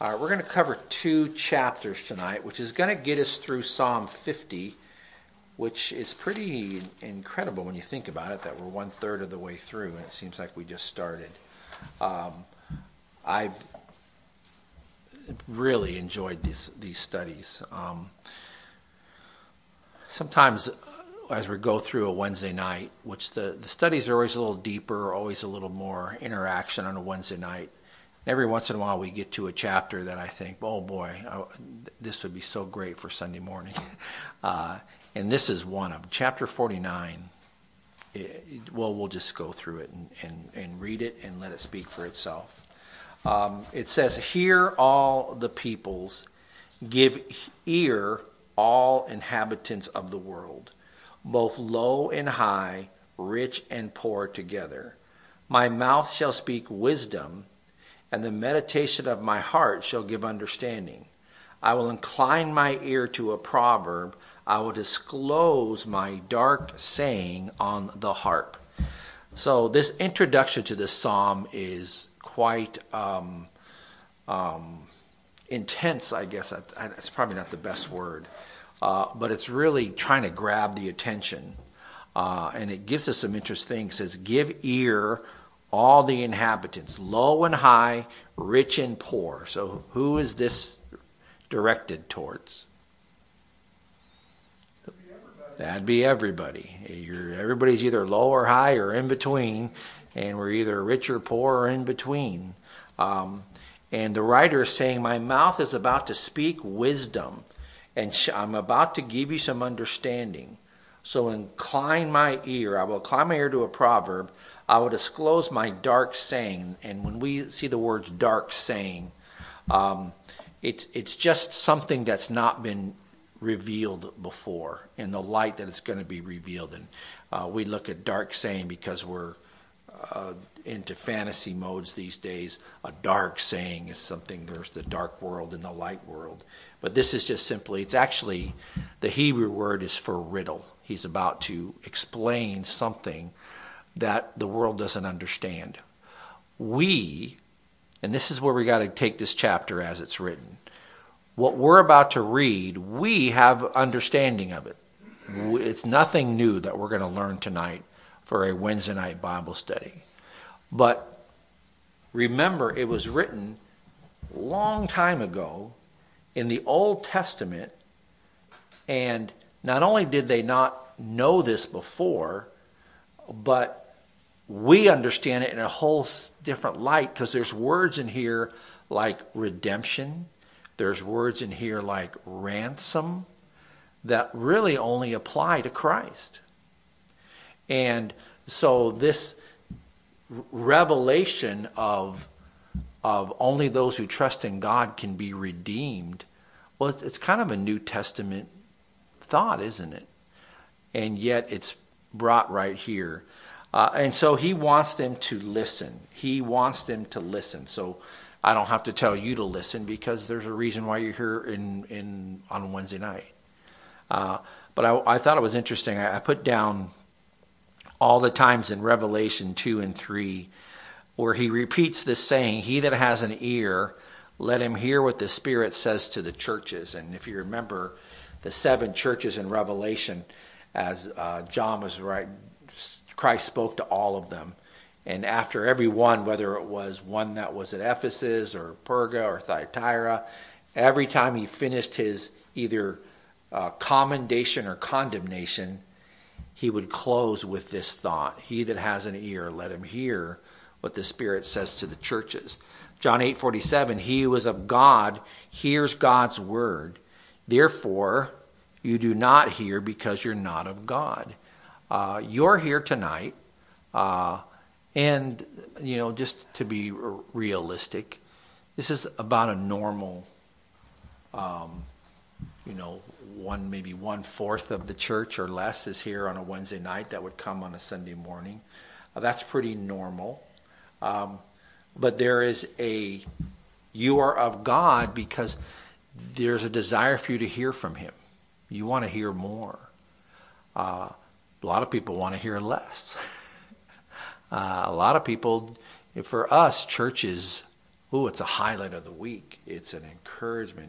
All right, we're going to cover 2 chapters tonight, which is going to get us through Psalm 50, which is pretty incredible when you think about it, that we're 1/3 of the way through, and it seems like we just started. I've really enjoyed these studies. Sometimes as we go through a Wednesday night, which the studies are always a little deeper, always a little more interaction on a Wednesday night. Every once in a while we get to a chapter that I think, oh boy, this would be so great for Sunday morning. And this is one of them. Chapter 49, we'll just go through it and read it and let it speak for itself. It says, "Hear all the peoples, give ear all inhabitants of the world, both low and high, rich and poor together. My mouth shall speak wisdom, and the meditation of my heart shall give understanding. I will incline my ear to a proverb. I will disclose my dark saying on the harp." So this introduction to this psalm is quite intense, I guess. It's probably not the best word. But it's really trying to grab the attention. And it gives us some interesting things. It says, "Give ear all the inhabitants, low and high, rich and poor." So who is this directed towards? That'd be everybody. Everybody's either low or high or in between, and we're either rich or poor or in between. And the writer is saying, my mouth is about to speak wisdom, and I'm about to give you some understanding. So incline my ear. I will incline my ear to a proverb. I will disclose my dark saying. And when we see the words dark saying, it's just something that's not been revealed before in the light that it's going to be revealed. And we look at dark saying because we're into fantasy modes these days. A dark saying is something, there's the dark world and the light world. But this is just simply, it's actually, the Hebrew word is for riddle. He's about to explain something that the world doesn't understand. We, and this is where we got to take this chapter as it's written. What we're about to read, we have understanding of it. It's nothing new that we're going to learn tonight for a Wednesday night Bible study. But remember, it was written a long time ago in the Old Testament, and not only did they not know this before, but we understand it in a whole different light, because there's words in here like redemption, there's words in here like ransom that really only apply to Christ. And so this revelation of only those who trust in God can be redeemed, well, it's kind of a New Testament thought, isn't it? And yet it's brought right here. And so he wants them to listen. He wants them to listen. So I don't have to tell you to listen, because there's a reason why you're here on Wednesday night. But I thought it was interesting. I put down all the times in Revelation 2 and 3 where he repeats this saying, "He that has an ear, let him hear what the Spirit says to the churches." And if you remember the 7 churches in Revelation, as John was right, Christ spoke to all of them. And after every one, whether it was one that was at Ephesus or Perga or Thyatira, every time he finished his either commendation or condemnation, he would close with this thought: "He that has an ear, let him hear what the Spirit says to the churches." John 8:47, "He who is of God hears God's word. Therefore, you do not hear because you're not of God." You're here tonight, and, just to be realistic, this is about a normal, maybe 1/4 of the church or less is here on a Wednesday night that would come on a Sunday morning. That's pretty normal. But there is you are of God because there's a desire for you to hear from him. You want to hear more. A lot of people want to hear less. A lot of people, for us, church is it's a highlight of the week. It's an encouragement.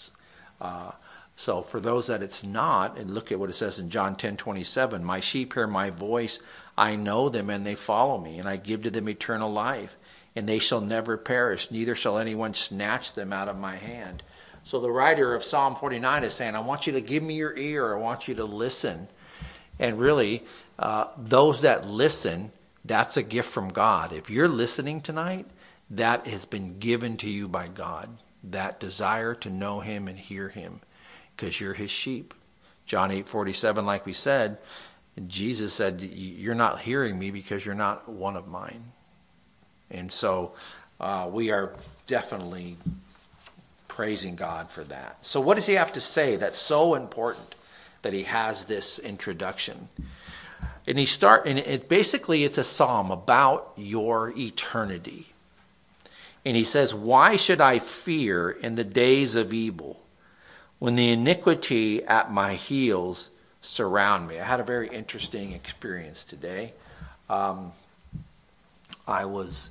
So for those that it's not, and look at what it says in John 10:27, my sheep hear my voice, I know them and they follow me, and I give to them eternal life, and they shall never perish, neither shall anyone snatch them out of my hand. So the writer of Psalm 49 is saying, I want you to give me your ear, I want you to listen. And really, those that listen, that's a gift from God. If you're listening tonight, that has been given to you by God, that desire to know him and hear him, because you're his sheep. John 8:47, like we said, Jesus said, you're not hearing me because you're not one of mine. And so we are definitely praising God for that. So what does he have to say that's so important that he has this introduction? And basically it's a psalm about your eternity. And he says, why should I fear in the days of evil, when the iniquity at my heels surround me? I had a very interesting experience today. I was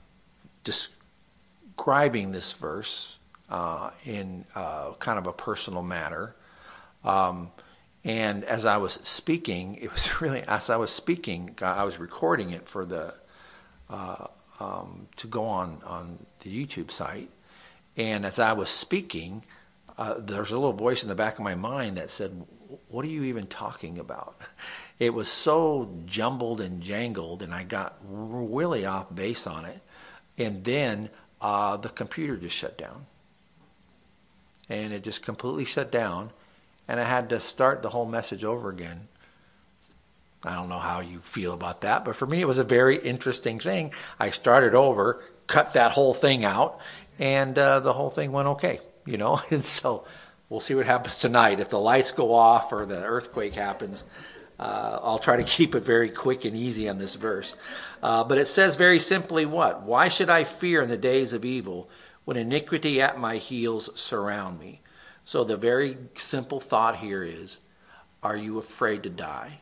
describing this verse in kind of a personal manner. And as I was speaking, I was recording it for the to go on the YouTube site. And as I was speaking, there's a little voice in the back of my mind that said, what are you even talking about? It was so jumbled and jangled, and I got really off base on it. And then the computer just shut down. And it just completely shut down. And I had to start the whole message over again. I don't know how you feel about that, but for me it was a very interesting thing. I started over, cut that whole thing out, and the whole thing went okay, And so we'll see what happens tonight. If the lights go off or the earthquake happens, I'll try to keep it very quick and easy on this verse. But it says very simply what? Why should I fear in the days of evil, when iniquity at my heels surround me? So the very simple thought here is, are you afraid to die?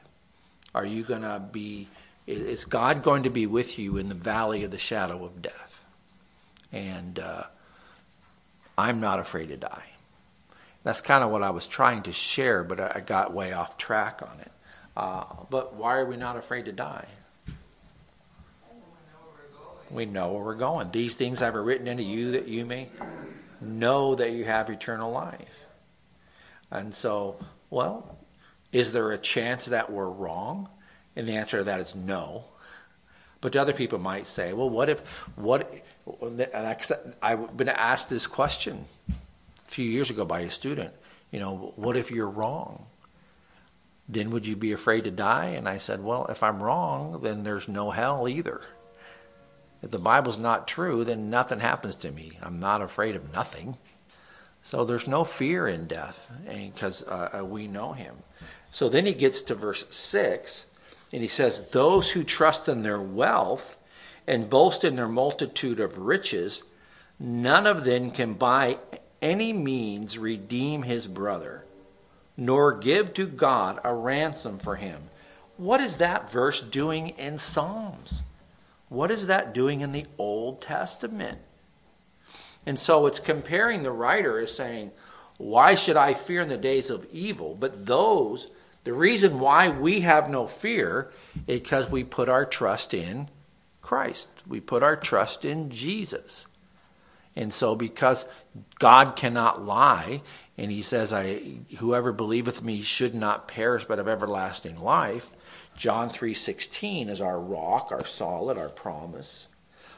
Is God going to be with you in the valley of the shadow of death? And I'm not afraid to die. That's kind of what I was trying to share, but I got way off track on it. But why are we not afraid to die? We know where we're going. These things I've written into you that you may know that you have eternal life. And so, is there a chance that we're wrong? And the answer to that is no. But other people might say, I've been asked this question a few years ago by a student, what if you're wrong? Then would you be afraid to die? And I said, if I'm wrong, then there's no hell either. If the Bible's not true, then nothing happens to me. I'm not afraid of nothing. So there's no fear in death because we know him. So then he gets to verse 6, and he says, those who trust in their wealth and boast in their multitude of riches, none of them can by any means redeem his brother, nor give to God a ransom for him. What is that verse doing in Psalms? What is that doing in the Old Testament? And so it's comparing, the writer is saying, why should I fear in the days of evil? But the reason why we have no fear is because we put our trust in Christ. We put our trust in Jesus. And so because God cannot lie, and he says, whoever believeth me should not perish but have everlasting life, John 3:16 is our rock, our solid, our promise.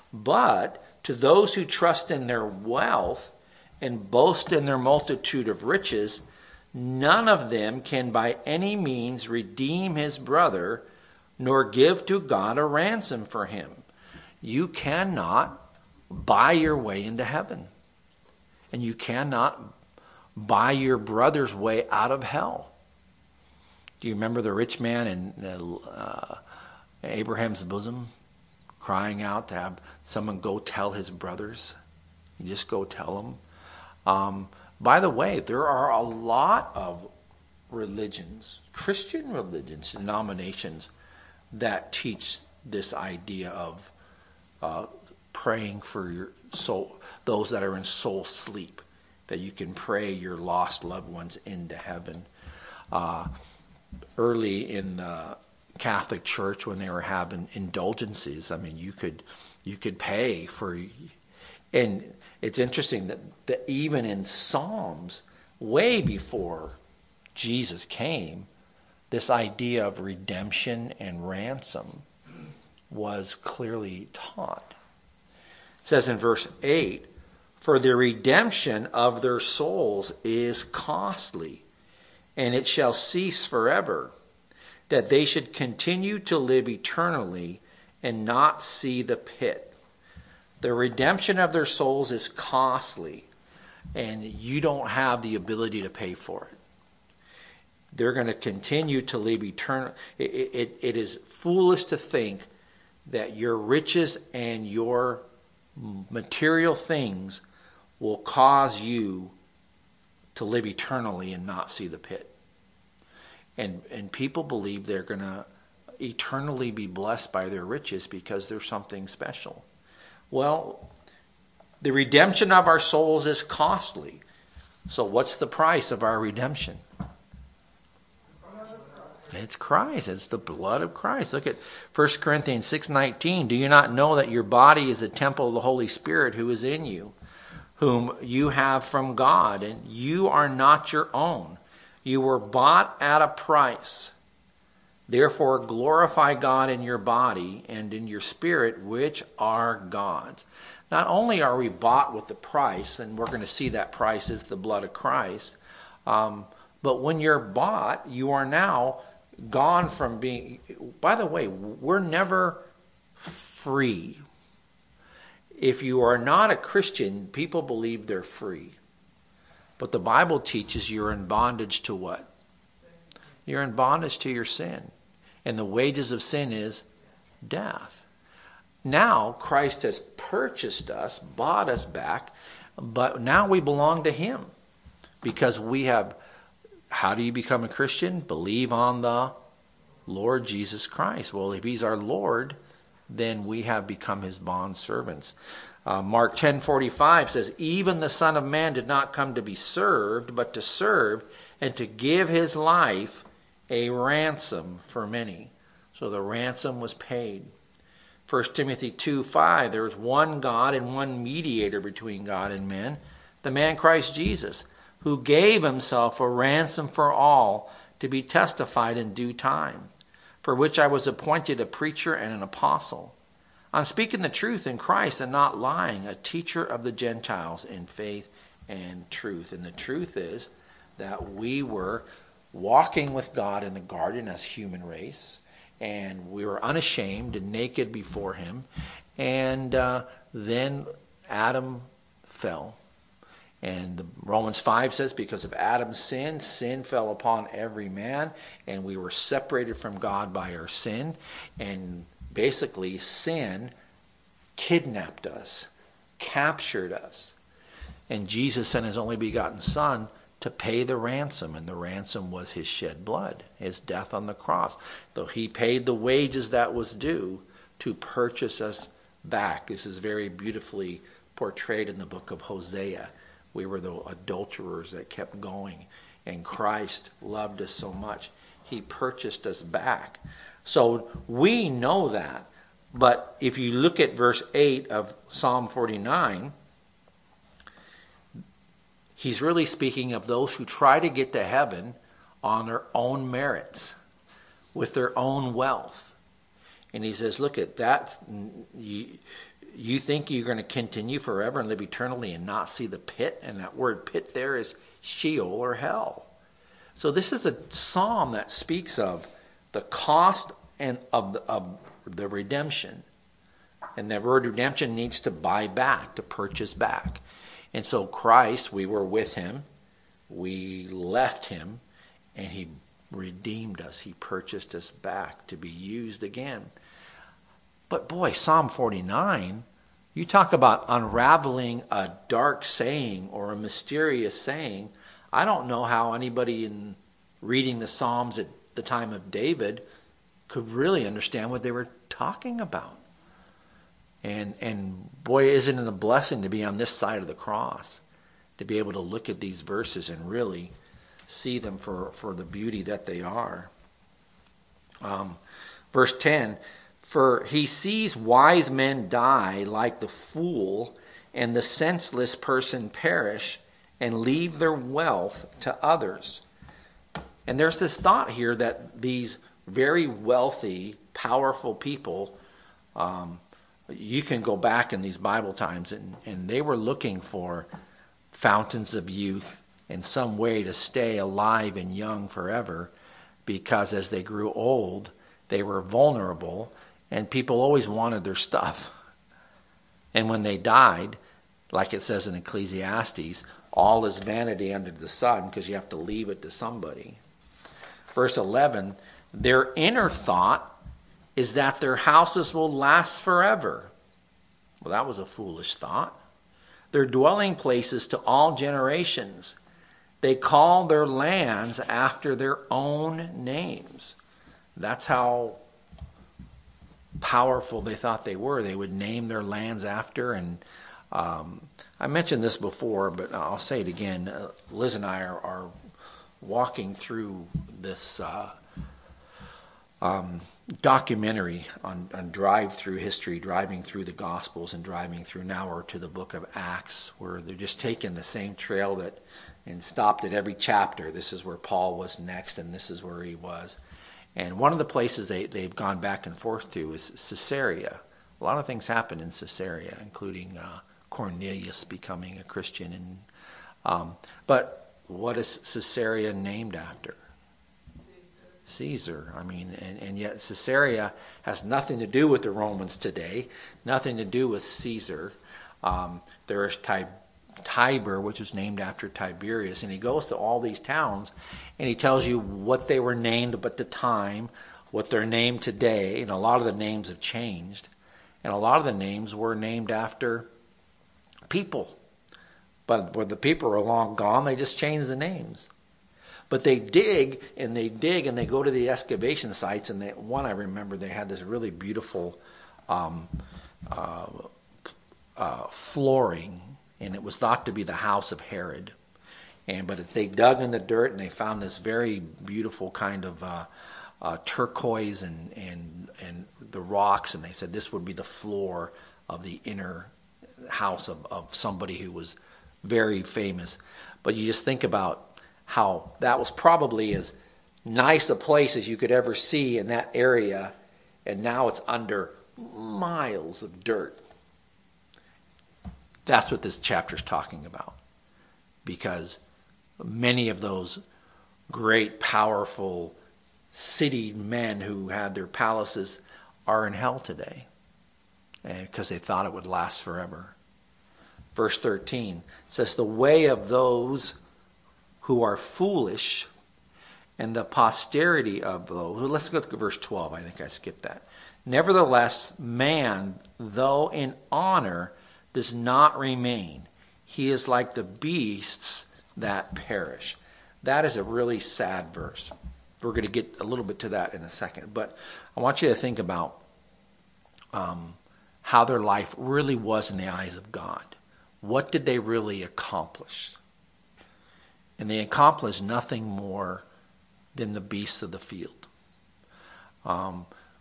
But to those who trust in their wealth and boast in their multitude of riches, none of them can by any means redeem his brother, nor give to God a ransom for him. You cannot buy your way into heaven. And you cannot buy your brother's way out of hell. Do you remember the rich man in Abraham's bosom crying out to have someone go tell his brothers? You just go tell them. By the way, there are a lot of religions, Christian religions, denominations that teach this idea of praying for your soul, those that are in soul sleep, that you can pray your lost loved ones into heaven. Early in the Catholic Church, when they were having indulgences, I mean, you could pay for, and it's interesting that even in Psalms, way before Jesus came, this idea of redemption and ransom was clearly taught. It says in verse 8, "For the redemption of their souls is costly, and it shall cease forever, that they should continue to live eternally and not see the pit." The redemption of their souls is costly, and you don't have the ability to pay for it. They're going to continue to live eternal. It is foolish to think that your riches and your material things will cause you to live eternally and not see the pit. And people believe they're going to eternally be blessed by their riches because there's something special. Well, the redemption of our souls is costly. So what's the price of our redemption? It's Christ. It's the blood of Christ. Look at 1 Corinthians 6:19. "Do you not know that your body is a temple of the Holy Spirit who is in you, whom you have from God, and you are not your own? You were bought at a price. Therefore glorify God in your body and in your spirit, which are God's." Not only are we bought with the price, and we're going to see that price is the blood of Christ, but when you're bought, you are now gone from being... By the way, we're never free. If you are not a Christian, people believe they're free. But the Bible teaches you're in bondage to what? You're in bondage to your sin. And the wages of sin is death. Now, Christ has purchased us, bought us back, but now we belong to Him. Because we have... How do you become a Christian? Believe on the Lord Jesus Christ. Well, if He's our Lord, then we have become His bond servants. Mark 10:45 says, "Even the Son of Man did not come to be served, but to serve and to give His life a ransom for many." So the ransom was paid. 1 Timothy 2:5, "There is one God and one mediator between God and men, the man Christ Jesus, who gave Himself a ransom for all, to be testified in due time, for which I was appointed a preacher and an apostle. I'm speaking the truth in Christ and not lying, a teacher of the Gentiles in faith and truth." And the truth is that we were walking with God in the garden as human race, and we were unashamed and naked before Him. And then Adam fell. And Romans 5 says, because of Adam's sin, sin fell upon every man, and we were separated from God by our sin. And basically, sin kidnapped us, captured us. And Jesus sent His only begotten Son to pay the ransom, and the ransom was His shed blood, His death on the cross. Though He paid the wages that was due to purchase us back. This is very beautifully portrayed in the book of Hosea. We were the adulterers that kept going, and Christ loved us so much. He purchased us back. So we know that. But if you look at verse 8 of Psalm 49, he's really speaking of those who try to get to heaven on their own merits, with their own wealth. And he says, look at that. You think you're going to continue forever and live eternally and not see the pit? And that word pit there is Sheol or hell. So this is a psalm that speaks of the cost and of the redemption. And that word redemption needs to buy back, to purchase back. And so Christ, we were with Him, we left Him, and He redeemed us. He purchased us back to be used again. But boy, Psalm 49, you talk about unraveling a dark saying or a mysterious saying. I don't know how anybody in reading the Psalms at the time of David could really understand what they were talking about. And boy, isn't it a blessing to be on this side of the cross, to be able to look at these verses and really see them for the beauty that they are. Verse 10, for he sees wise men die like the fool, and the senseless person perish and leave their wealth to others. And there's this thought here that these very wealthy, powerful people, you can go back in these Bible times, and they were looking for fountains of youth and some way to stay alive and young forever, because as they grew old, they were vulnerable, and people always wanted their stuff. And when they died, like it says in Ecclesiastes, all is vanity under the sun, because you have to leave it to somebody. Verse 11, their inner thought is that their houses will last forever. Well, that was a foolish thought. Their dwelling places to all generations. They call their lands after their own names. That's how powerful they thought they were. They would name their lands after. And I mentioned this before, but I'll say it again. Liz and I are walking through this documentary on drive-through history, driving through the Gospels and driving through now or to the book of Acts, where they're just taking the same trail and stopped at every chapter. This is where Paul was next, and this is where he was. And one of the places they've gone back and forth to is Caesarea. A lot of things happened in Caesarea, including Cornelius becoming a Christian. But what is Caesarea named after? Caesar. I mean, and yet Caesarea has nothing to do with the Romans today, nothing to do with Caesar. There's Tiber, which was named after Tiberius, and he goes to all these towns, and he tells you what they were named at the time, what they're named today, and a lot of the names have changed, and a lot of the names were named after people. But when the people are long gone, they just change the names. But they dig and they go to the excavation sites, and one I remember, they had this really beautiful flooring, and it was thought to be the house of Herod. But they dug in the dirt and they found this very beautiful kind of turquoise and the rocks, and they said this would be the floor of the inner house of somebody who was very famous. But you just think about how that was probably as nice a place as you could ever see in that area, and now it's under miles of dirt. That's what this chapter is talking about, because many of those great, powerful city men who had their palaces are in hell today, because they thought it would last forever. Verse 13 says, the way of those who are foolish and the posterity of those. Let's go to verse 12. I think I skipped that. Nevertheless, man, though in honor, does not remain. He is like the beasts that perish. That is a really sad verse. We're going to get a little bit to that in a second. But I want you to think about how their life really was in the eyes of God. What did they really accomplish? And they accomplished nothing more than the beasts of the field. I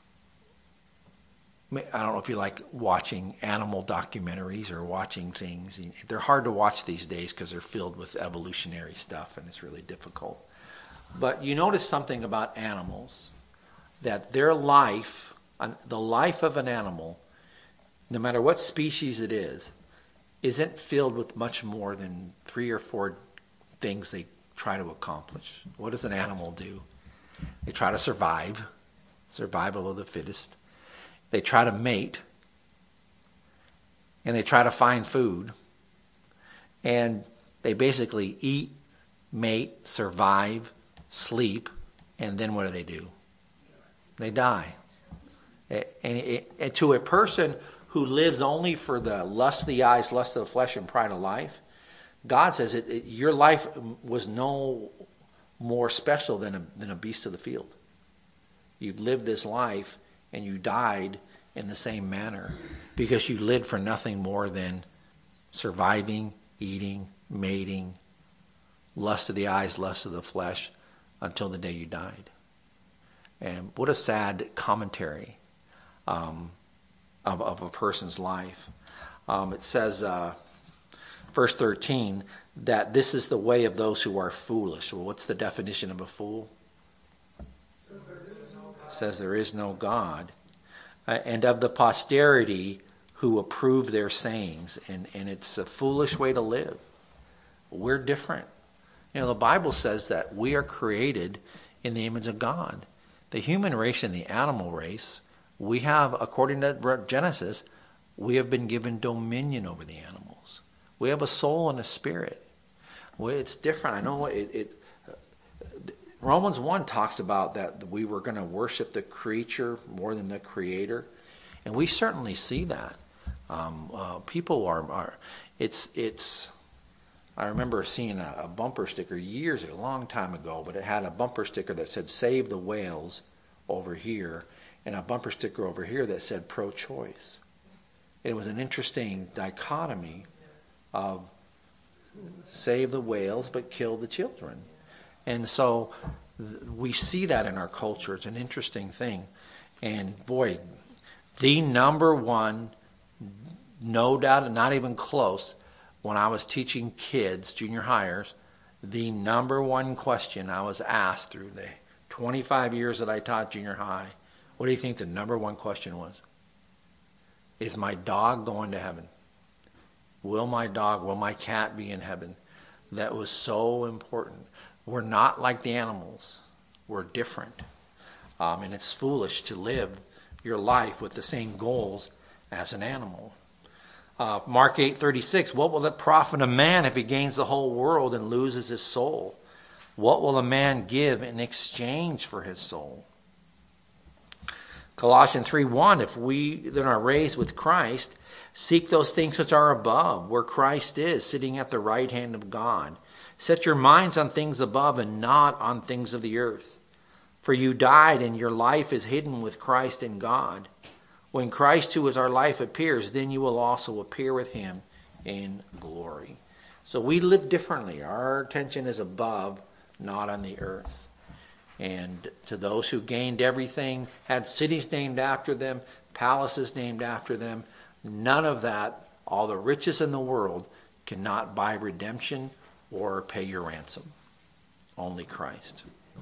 don't know if you like watching animal documentaries or watching things. They're hard to watch these days because they're filled with evolutionary stuff, and it's really difficult. But you notice something about animals, that their life, the life of an animal, no matter what species it is, isn't filled with much more than 3 or 4 things they try to accomplish. What does an animal do? They try to survive, survival of the fittest. They try to mate, and they try to find food, and they basically eat, mate, survive, sleep, and then what do? They die. And to a person who lives only for the lust of the eyes, lust of the flesh, and pride of life, God says your life was no more special than a beast of the field. You've lived this life, and you died, in the same manner because you lived for nothing more than surviving, eating, mating, lust of the eyes, lust of the flesh, until the day you died. And what a sad commentary of a person's life. It says, verse 13, that this is the way of those who are foolish. Well, what's the definition of a fool? It says there is no God. And of the posterity who approve their sayings. And it's a foolish way to live. We're different. You know, the Bible says that we are created in the image of God. The human race and the animal race, we have, according to Genesis, we have been given dominion over the animals. We have a soul and a spirit. Well, it's different. I know Romans 1 talks about that we were going to worship the creature more than the creator. And we certainly see that. People are I remember seeing a bumper sticker a long time ago, but it had a bumper sticker that said "Save the Whales" over here, and a bumper sticker over here that said "Pro-choice." It was an interesting dichotomy of save the whales but kill the children. And so we see that in our culture. It's an interesting thing. And boy, the number one, no doubt, and not even close, when I was teaching kids, junior hires, the number one question I was asked through the 25 years that I taught junior high, what do you think the number one question was? Is my dog going to heaven? Will my cat be in heaven? That was so important. We're not like the animals. We're different. And it's foolish to live your life with the same goals as an animal. Mark 8:36, what will it profit a man if he gains the whole world and loses his soul? What will a man give in exchange for his soul? Colossians 3:1, if we then are raised with Christ, seek those things which are above, where Christ is, sitting at the right hand of God. Set your minds on things above and not on things of the earth. For you died, and your life is hidden with Christ in God. When Christ, who is our life, appears, then you will also appear with him in glory. So we live differently. Our attention is above, not on the earth. And to those who gained everything, had cities named after them, palaces named after them, none of that, all the riches in the world, cannot buy redemption or pay your ransom. Only Christ.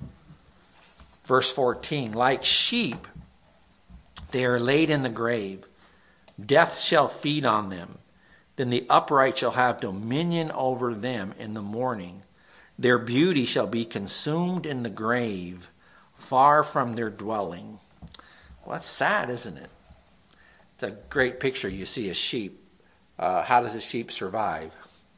Verse 14, like sheep, they are laid in the grave. Death shall feed on them. Then the upright shall have dominion over them in the morning. Their beauty shall be consumed in the grave, far from their dwelling. Well, that's sad, isn't it? It's a great picture. You see a sheep. How does a sheep survive?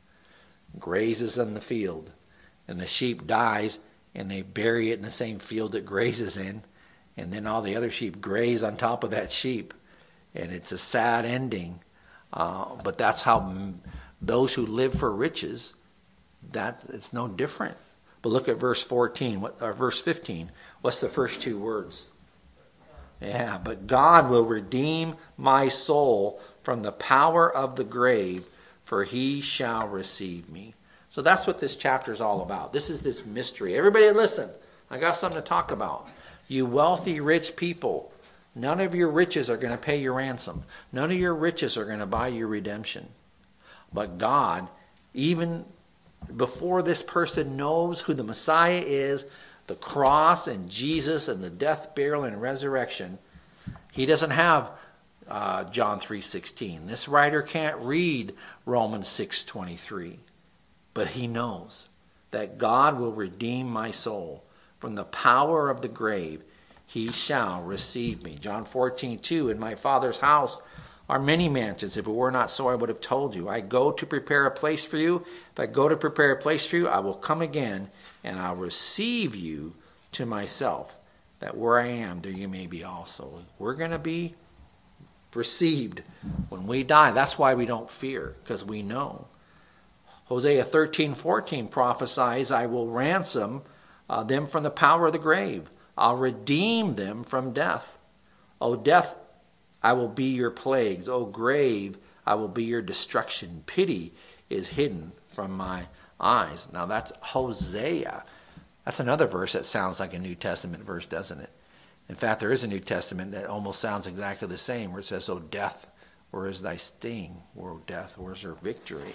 Grazes in the field. And the sheep dies, and they bury it in the same field it grazes in. And then all the other sheep graze on top of that sheep. And it's a sad ending. But that's how those who live for riches, that it's no different. But look at verse 14, verse 15. What's the first two words? Yeah, but God will redeem my soul from the power of the grave, for he shall receive me. So that's what this chapter is all about. This is this mystery. Everybody listen. I got something to talk about. You wealthy, rich people, none of your riches are going to pay your ransom. None of your riches are going to buy your redemption. But God, even before this person knows who the Messiah is, the cross and Jesus and the death, burial, and resurrection, he doesn't have John 3:16. This writer can't read Romans 6:23. But he knows that God will redeem my soul. From the power of the grave, he shall receive me. John 14:2, in my Father's house are many mansions. If it were not so, I would have told you. I go to prepare a place for you. If I go to prepare a place for you, I will come again, and I'll receive you to myself, that where I am, there you may be also. We're going to be received when we die. That's why we don't fear, because we know. Hosea 13:14 prophesies, I will ransom them from the power of the grave. I'll redeem them from death. O death, I will be your plagues. O grave, I will be your destruction. Pity is hidden from my eyes. Now that's Hosea. That's another verse that sounds like a New Testament verse, doesn't it? In fact, there is a New Testament that almost sounds exactly the same, where it says, "O death, where is thy sting? O death, where is your victory?"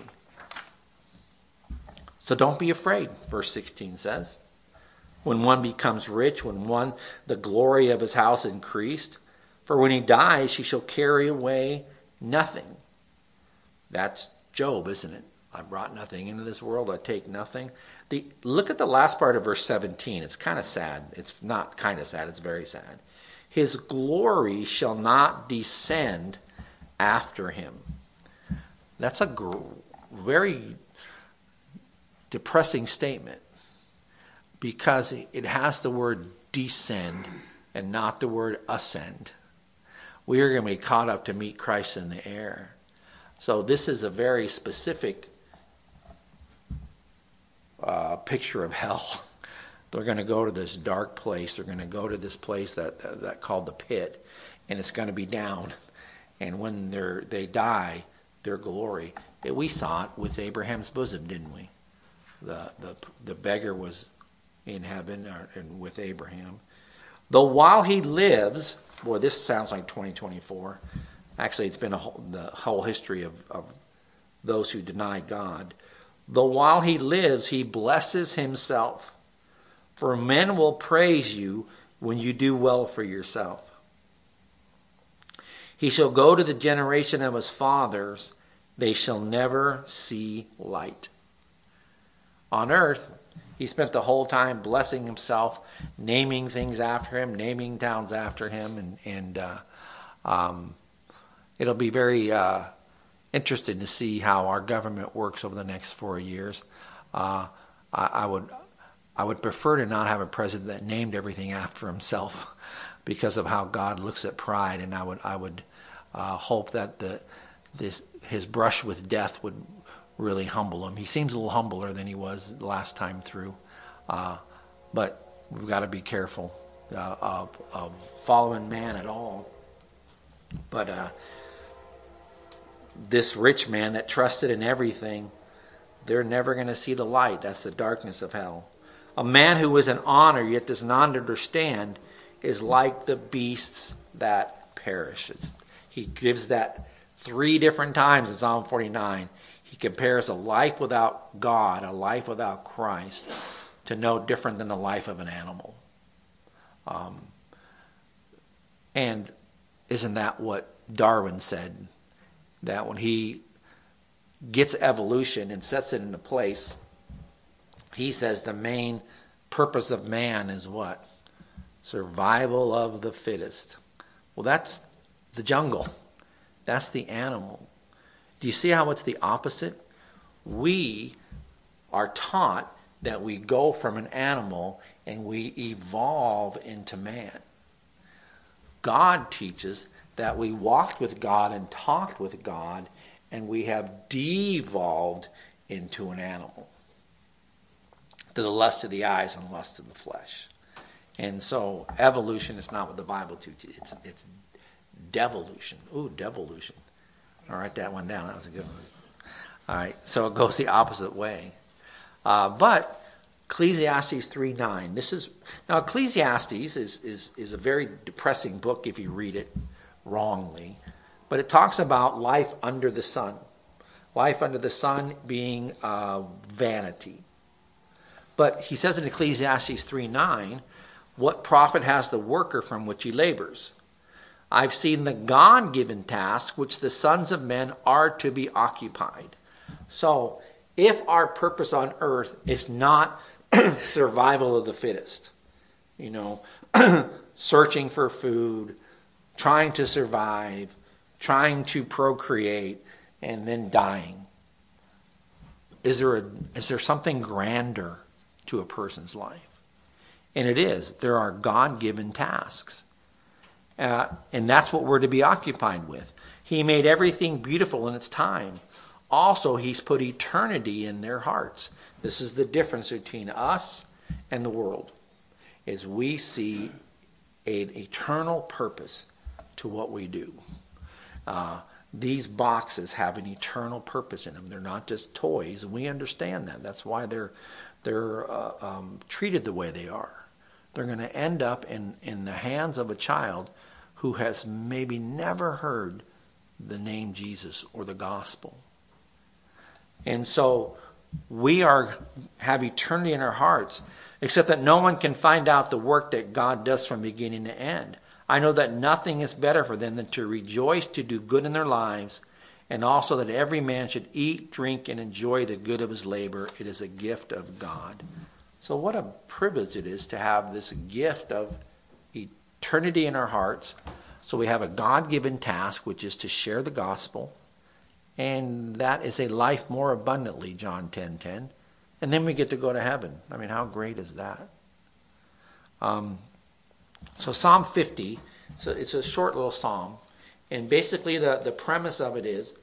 So don't be afraid, verse 16 says. When one becomes rich, when the glory of his house increased, for when he dies, he shall carry away nothing. That's Job, isn't it? I brought nothing into this world, I take nothing. Look at the last part of verse 17. It's kind of sad. It's not kind of sad, it's very sad. His glory shall not descend after him. That's a very depressing statement, because it has the word descend and not the word ascend. We are going to be caught up to meet Christ in the air. So this is a very specific picture of hell. They're going to go to this dark place. They're going to go to this place that called the pit, and it's going to be down. And when they die, their glory. We saw it with Abraham's bosom, didn't we? The beggar was in heaven and with Abraham. Though while he lives, boy, this sounds like 2024. Actually, it's been the whole history of those who deny God. Though while he lives, he blesses himself. For men will praise you when you do well for yourself. He shall go to the generation of his fathers. They shall never see light. On earth, he spent the whole time blessing himself, naming things after him, naming towns after him, and it'll be very interesting to see how our government works over the next 4 years. I would prefer to not have a president that named everything after himself, because of how God looks at pride, and I would hope that his brush with death would really humble him. He seems a little humbler than he was last time through, but we've got to be careful of following man at all. But this rich man that trusted in everything, they're never going to see the light. That's the darkness of hell. A man who is in honor yet does not understand is like the beasts that perish. He gives that 3 different times in Psalm 49. He compares a life without God, a life without Christ, to no different than the life of an animal. And isn't that what Darwin said? That when he gets evolution and sets it into place, he says the main purpose of man is what? Survival of the fittest. Well, that's the jungle. That's the animal. Do you see how it's the opposite? We are taught that we go from an animal and we evolve into man. God teaches that we walked with God and talked with God, and we have devolved into an animal, to the lust of the eyes and lust of the flesh. And so evolution is not what the Bible teaches. It's devolution. Ooh, devolution. I'll write that one down. That was a good one. All right, so it goes the opposite way. But Ecclesiastes 3:9. Now Ecclesiastes is a very depressing book if you read it wrongly, but it talks about life under the sun. Life under the sun being vanity. But he says in Ecclesiastes 3:9, what profit has the worker from which he labors? I've seen the God-given task which the sons of men are to be occupied. So if our purpose on earth is not survival of the fittest, searching for food, trying to survive, trying to procreate, and then dying, is there something grander to a person's life? And it is. There are God-given tasks. And that's what we're to be occupied with. He made everything beautiful in its time. Also, he's put eternity in their hearts. This is the difference between us and the world, is we see an eternal purpose to what we do. These boxes have an eternal purpose in them. They're not just toys, and we understand that. That's why they're treated the way they are. They're going to end up in the hands of a child who has maybe never heard the name Jesus or the gospel. And so we have eternity in our hearts, except that no one can find out the work that God does from beginning to end. I know that nothing is better for them than to rejoice to do good in their lives, and also that every man should eat, drink, and enjoy the good of his labor. It is a gift of God. So what a privilege it is to have this gift of eternity in our hearts. So we have a God-given task, which is to share the gospel, and that is a life more abundantly, John 10:10. And then we get to go to heaven. I mean, how great is that? So Psalm 50, so it's a short little psalm. And basically the premise of it is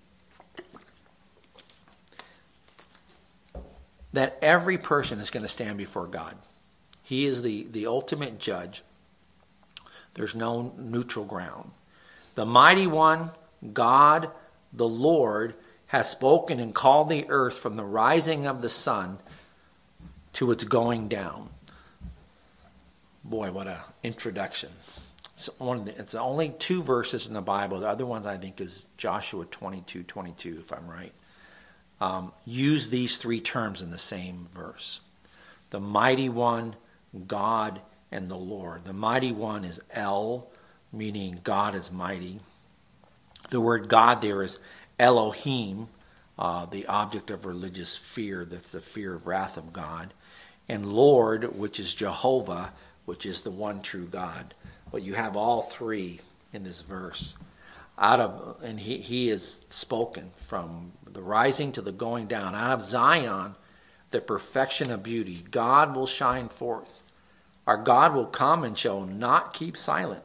that every person is going to stand before God. He is the ultimate judge. There's no neutral ground. The mighty one, God, the Lord, has spoken and called the earth from the rising of the sun to its going down. Boy, what an introduction. It's only 2 verses in the Bible. The other ones I think is Joshua 22:22, if I'm right. Use these 3 terms in the same verse. The mighty one, God, and the Lord. The mighty one is El, meaning God is mighty. The word God there is Elohim, the object of religious fear. That's the fear of wrath of God. And Lord, which is Jehovah, which is the one true God. But you have all 3 in this verse. And he is spoken from the rising to the going down. Out of Zion, the perfection of beauty, God will shine forth. Our God will come and shall not keep silent.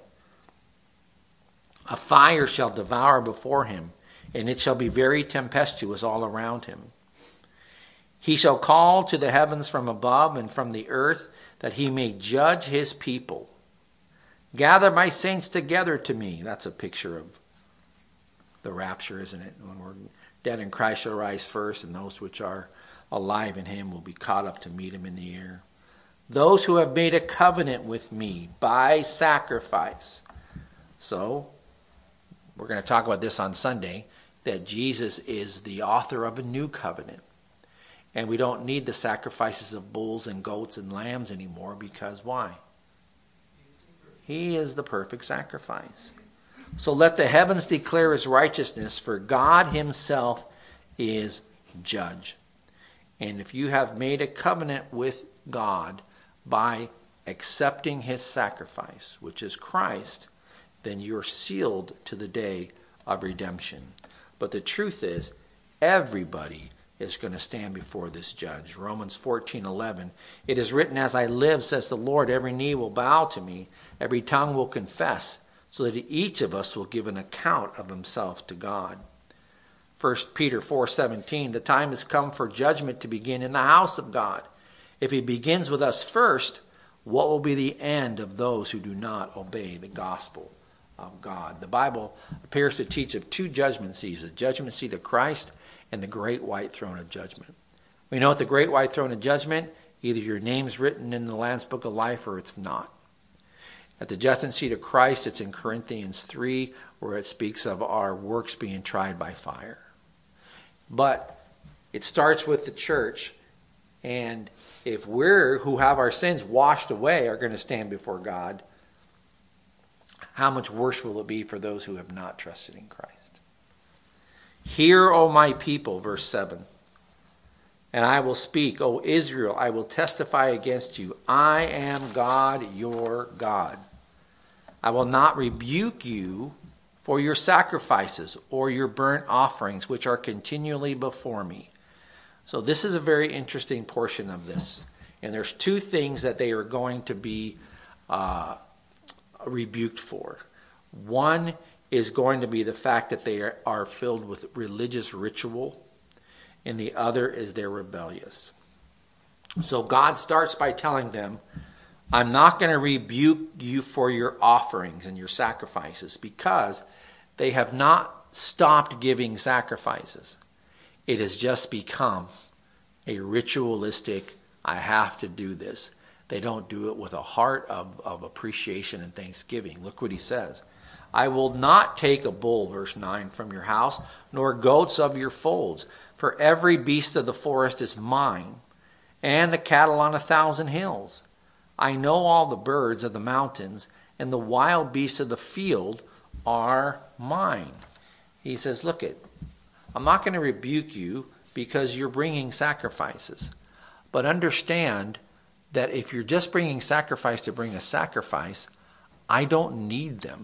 A fire shall devour before him, and it shall be very tempestuous all around him. He shall call to the heavens from above and from the earth, that he may judge his people. Gather my saints together to me. That's a picture of the rapture, isn't it? When we're dead in Christ shall rise first, and those which are alive in him will be caught up to meet him in the air. Those who have made a covenant with me by sacrifice. So, we're going to talk about this on Sunday, that Jesus is the author of a new covenant. And we don't need the sacrifices of bulls and goats and lambs anymore, because why? He is the perfect sacrifice. So let the heavens declare his righteousness, for God himself is judge. And if you have made a covenant with God by accepting his sacrifice, which is Christ, then you're sealed to the day of redemption. But the truth is, everybody is going to stand before this judge. Romans 14:11. It is written, as I live, says the Lord, every knee will bow to me, every tongue will confess, so that each of us will give an account of himself to God. 1 Peter 4:17. The time has come for judgment to begin in the house of God. If he begins with us first, what will be the end of those who do not obey the gospel of God? The Bible appears to teach of 2 judgment seats, the judgment seat of Christ and the great white throne of judgment. We know at the great white throne of judgment, either your name's written in the Lamb's Book of Life or it's not. At the judgment seat of Christ, it's in Corinthians 3, where it speaks of our works being tried by fire. But it starts with the church, and if we're, who have our sins washed away, are going to stand before God, how much worse will it be for those who have not trusted in Christ? Hear, O my people, verse 7. And I will speak, O Israel, I will testify against you. I am God, your God. I will not rebuke you for your sacrifices or your burnt offerings, which are continually before me. So this is a very interesting portion of this. And there's 2 things that they are going to be rebuked for. One is going to be the fact that they are filled with religious ritual, and the other is they're rebellious. So God starts by telling them, I'm not going to rebuke you for your offerings and your sacrifices because they have not stopped giving sacrifices. It has just become a ritualistic, I have to do this. They don't do it with a heart of appreciation and thanksgiving. Look what he says. I will not take a bull, verse 9, from your house, nor goats of your folds. For every beast of the forest is mine, and the cattle on 1,000 hills. I know all the birds of the mountains, and the wild beasts of the field are mine. He says, look it, I'm not going to rebuke you because you're bringing sacrifices. But understand that if you're just bringing sacrifice to bring a sacrifice, I don't need them.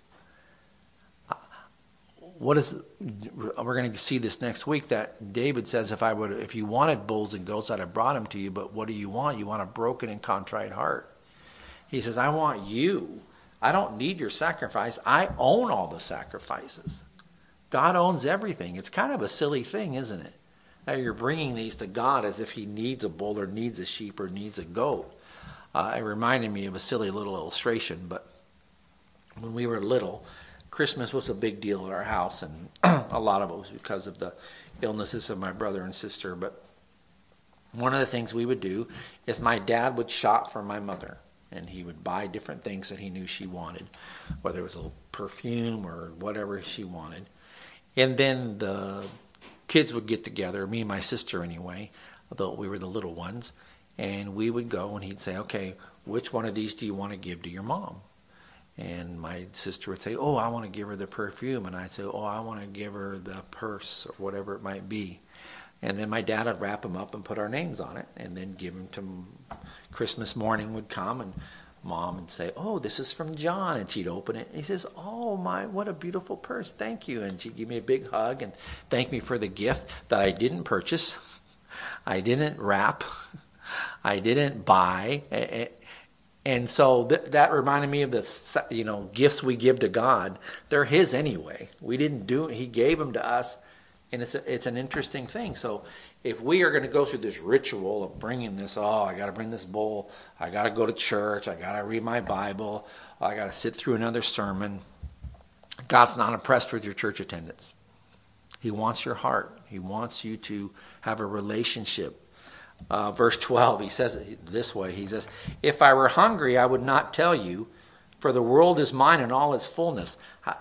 We're going to see this next week that David says, if you wanted bulls and goats, I'd have brought them to you. But what do you want? You want a broken and contrite heart. He says, I want you. I don't need your sacrifice. I own all the sacrifices. God owns everything. It's kind of a silly thing, isn't it? Now you're bringing these to God as if he needs a bull or needs a sheep or needs a goat. It reminded me of a silly little illustration, but when we were little, Christmas was a big deal at our house, and a lot of it was because of the illnesses of my brother and sister. But one of the things we would do is my dad would shop for my mother, and he would buy different things that he knew she wanted, whether it was a little perfume or whatever she wanted. And then the kids would get together, me and my sister anyway, although we were the little ones, and we would go and he'd say, okay, which one of these do you want to give to your mom? And my sister would say, oh, I want to give her the perfume. And I'd say, oh, I want to give her the purse or whatever it might be. And then my dad would wrap them up and put our names on it and then give them to Christmas morning would come and Mom would say, oh, this is from John. And she'd open it. And he says, oh, my, what a beautiful purse. Thank you. And she'd give me a big hug and thank me for the gift that I didn't purchase. I didn't wrap. I didn't buy. And so that reminded me of the gifts we give to God. They're his anyway. We didn't do it. He gave them to us. And it's an interesting thing. So if we are going to go through this ritual of bringing this, I got to bring this bowl. I got to go to church. I got to read my Bible. I got to sit through another sermon. God's not impressed with your church attendance. He wants your heart. He wants you to have a relationship. Verse 12, he says it this way. He says, if I were hungry, I would not tell you, for the world is mine and all its fullness.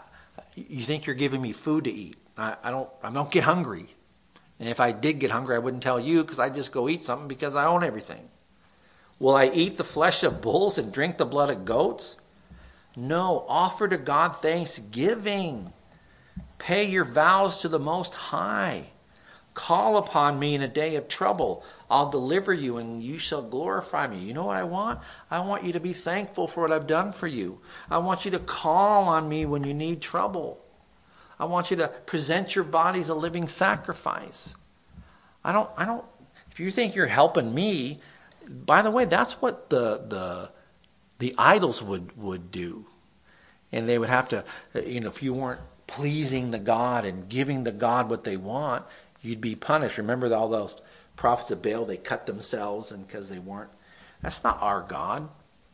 You think you're giving me food to eat. I don't get hungry. And if I did get hungry, I wouldn't tell you because I just go eat something because I own everything. Will I eat the flesh of bulls and drink the blood of goats? No, offer to God thanksgiving. Pay your vows to the Most High. Call upon me in a day of trouble. I'll deliver you and you shall glorify me. You know what I want? I want you to be thankful for what I've done for you. I want you to call on me when you need trouble. I want you to present your body as a living sacrifice. I don't, if you think you're helping me, by the way, that's what the idols would do. And they would have to, if you weren't pleasing the God and giving the God what they want, you'd be punished. Remember all those prophets of Baal, they cut themselves and because they weren't. That's not our God.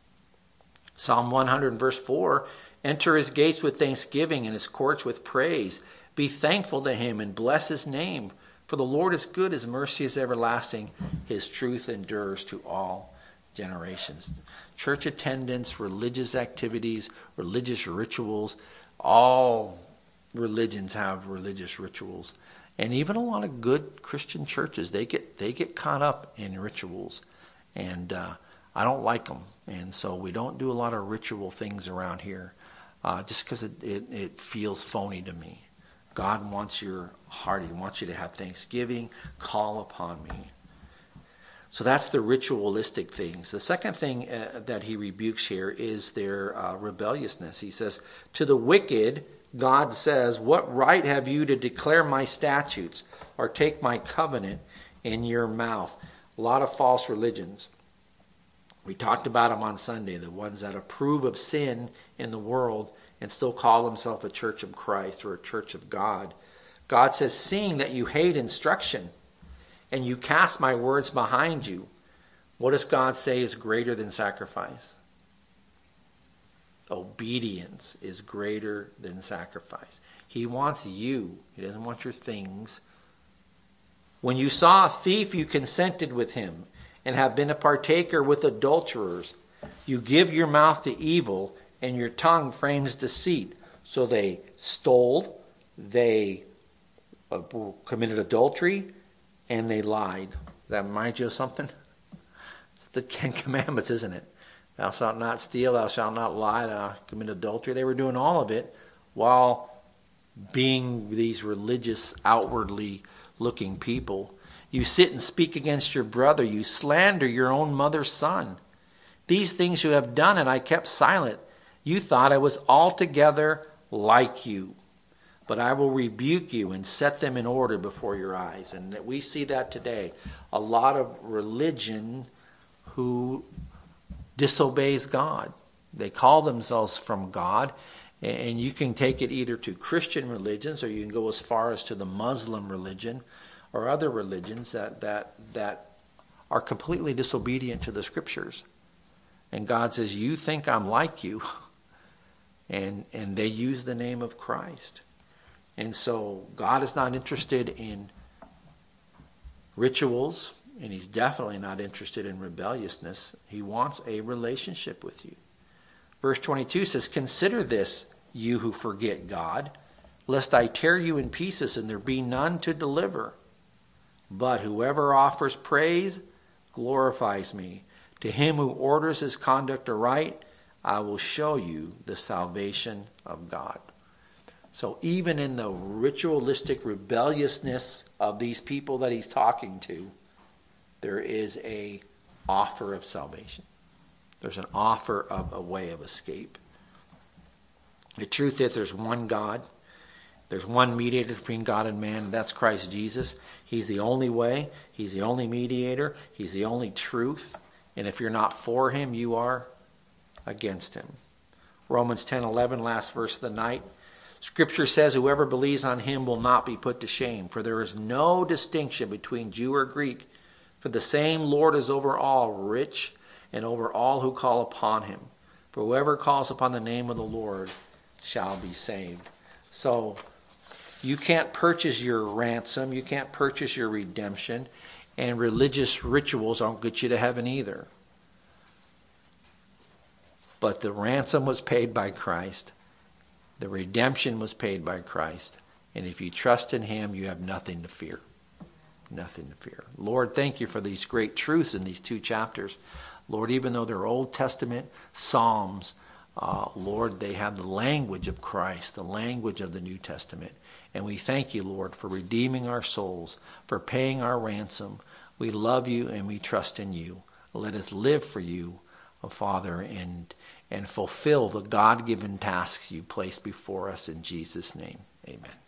Psalm 100 verse 4, enter his gates with thanksgiving and his courts with praise. Be thankful to him and bless his name. For the Lord is good, his mercy is everlasting, his truth endures to all generations. Church attendance, religious activities, religious rituals, all religions have religious rituals. And even a lot of good Christian churches, they get caught up in rituals. And I don't like them. And so we don't do a lot of ritual things around here just because it feels phony to me. God wants your heart. He wants you to have thanksgiving. Call upon me. So that's the ritualistic things. The second thing that he rebukes here is their rebelliousness. He says, to the wicked, God says, what right have you to declare my statutes or take my covenant in your mouth? A lot of false religions. We talked about them on Sunday, the ones that approve of sin in the world and still call themselves a church of Christ or a church of God. God says, seeing that you hate instruction and you cast my words behind you, What does God say is greater than sacrifice? Obedience is greater than sacrifice. He wants you. He doesn't want your things. When you saw a thief, you consented with him, and have been a partaker with adulterers. You give your mouth to evil, and your tongue frames deceit. So they stole, they committed adultery, and they lied. That reminds you of something? It's the 10 Commandments, isn't it? Thou shalt not steal, thou shalt not lie, thou commit adultery. They were doing all of it while being these religious, outwardly looking people. You sit and speak against your brother. You slander your own mother's son. These things you have done, and I kept silent. You thought I was altogether like you. But I will rebuke you and set them in order before your eyes. And we see that today. A lot of religion who disobeys God. They call themselves from God. And you can take it either to Christian religions, or you can go as far as to the Muslim religion or other religions that are completely disobedient to the Scriptures. And God says, you think I'm like you. And they use the name of Christ. And so God is not interested in rituals, and he's definitely not interested in rebelliousness. He wants a relationship with you. Verse 22 says, consider this, you who forget God, lest I tear you in pieces and there be none to deliver. But whoever offers praise glorifies me. To him who orders his conduct aright, I will show you the salvation of God. So even in the ritualistic rebelliousness of these people that he's talking to, there is a offer of salvation. There's an offer of a way of escape. The truth is there's one God. There's one mediator between God and man, and that's Christ Jesus. He's the only way. He's the only mediator. He's the only truth. And if you're not for him, you are against him. Romans 10:11, last verse of the night. Scripture says, whoever believes on him will not be put to shame, for there is no distinction between Jew or Greek, for the same Lord is over all, rich and over all who call upon him. For whoever calls upon the name of the Lord shall be saved. So you can't purchase your ransom, you can't purchase your redemption, and religious rituals don't get you to heaven either. But the ransom was paid by Christ. The redemption was paid by Christ. And if you trust in him, you have nothing to fear. Nothing to fear. Lord, thank you for these great truths in these 2 chapters. Lord, even though they're Old Testament Psalms, Lord, they have the language of Christ, the language of the New Testament. And we thank you, Lord, for redeeming our souls, for paying our ransom. We love you and we trust in you. Let us live for you, oh Father, and fulfill the God-given tasks you place before us in Jesus' name. Amen.